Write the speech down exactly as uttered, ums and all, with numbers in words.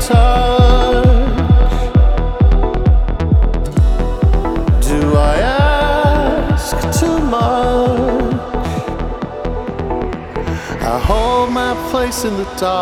touch. Do I ask too much? I hold my place in the dark.